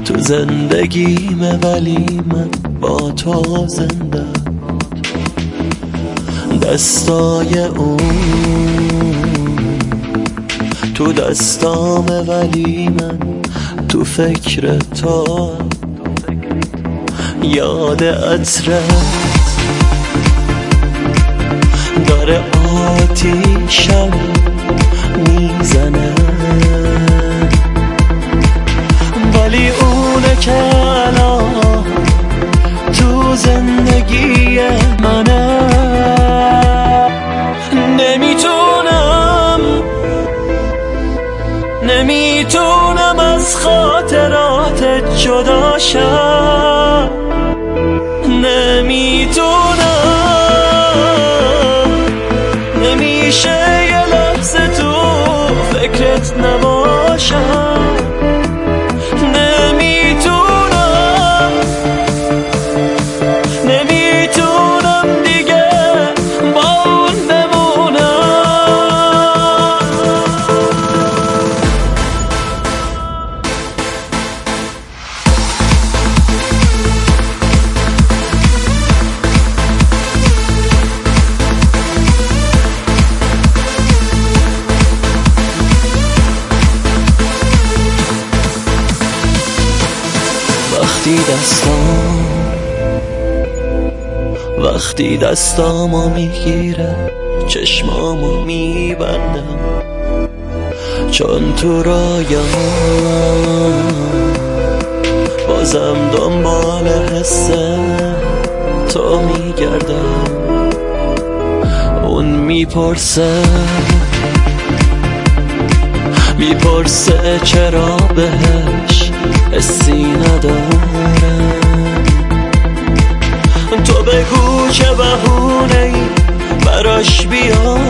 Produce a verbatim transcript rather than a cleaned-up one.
تو زندگیمه ولی من با تو زنده. دستای اون تو دستامه ولی من تو فکر تو. یاد عطرت داره آتیشم میزنه، ولی اونه که الان تو زندگی منه. نمیتونم نمیتونم از خاطراتت جدا شم. نمیتونم نمیشه یه لحظه تو فکرت نباشم. نمیتونم نمیتونم دیگه با اون بمونم. وقتی دستام وقتی دستامو میگیره چشمامو میبندم، چون تو رایام بازم دنبال حس تو میگردم. اون میپرسه میپرسه چرا بهش حسی ندارم. تو بگو چه بهونه ای براش بیارم.